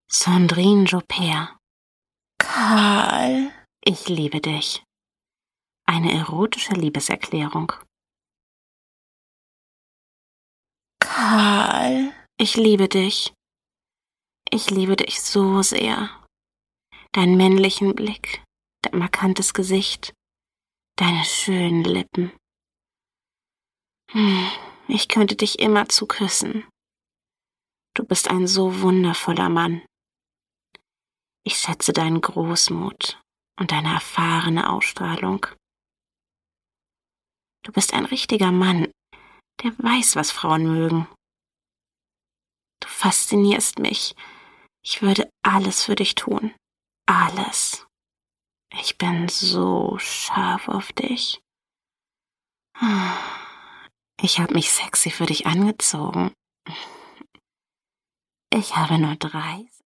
Sandrine Joubert, Karl, ich liebe dich. Eine erotische Liebeserklärung. Karl, Ich liebe dich. Ich liebe dich so sehr. Deinen männlichen Blick, dein markantes Gesicht, deine schönen Lippen. Ich könnte dich immerzu küssen. Du bist ein so wundervoller Mann. Ich schätze deinen Großmut und deine erfahrene Ausstrahlung. Du bist ein richtiger Mann, der weiß, was Frauen mögen. Du faszinierst mich. Ich würde alles für dich tun. Alles. Ich bin so scharf auf dich. Ich habe mich sexy für dich angezogen. Ich habe nur 3